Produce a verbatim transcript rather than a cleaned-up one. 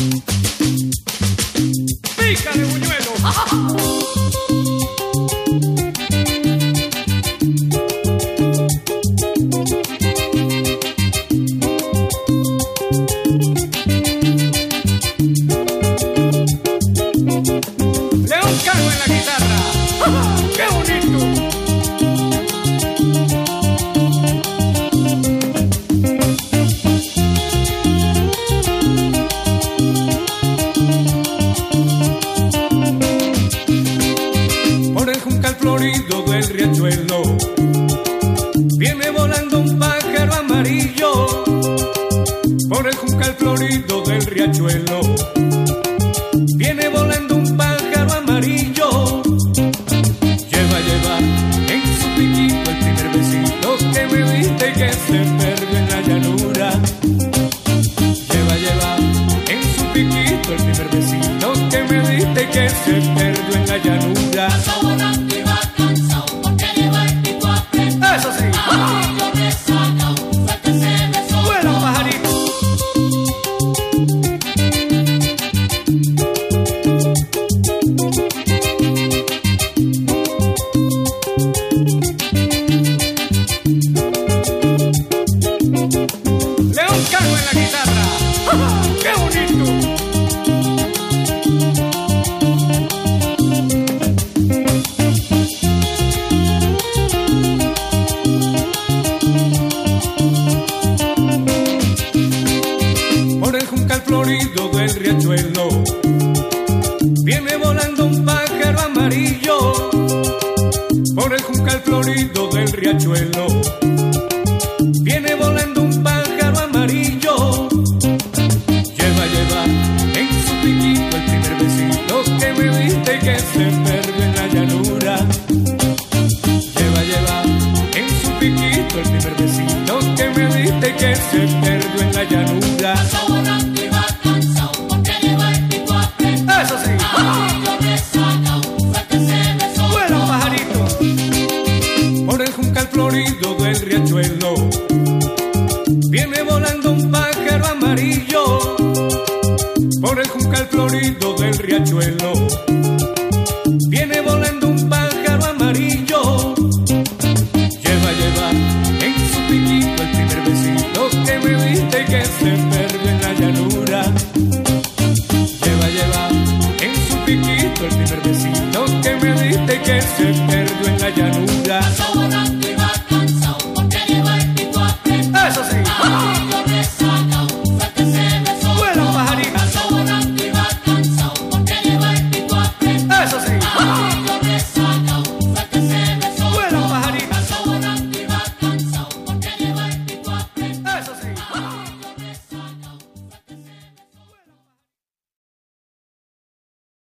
Pícale, buñuelo. León Cano en la guitarra. ¡Qué bonito! Por el juncal florido del riachuelo viene volando un pájaro amarillo. Por el juncal florido del riachuelo viene volando un pájaro amarillo. Lleva, lleva en su piquito el primer besito que me diste y que se perdió en la llanura. Lleva, lleva en su piquito el primer besito que me diste y que se perdió en la llanura. Eso sí. Vuela, pajarito. León Cano en la guitarra. ¡Qué bonito! Por el juncal florido del riachuelo viene volando un pájaro amarillo. Por el juncal florido del riachuelo viene volando un pájaro amarillo. Lleva, lleva en su piquito el primer besito que me diste y que se perdió en la llanura. Lleva, lleva en su piquito el primer besito que me diste y que se perdió en la llanura. Eso sí. Vuela, pajarito. Por el juncal florido del riachuelo viene volando un pájaro amarillo. Por el juncal florido del riachuelo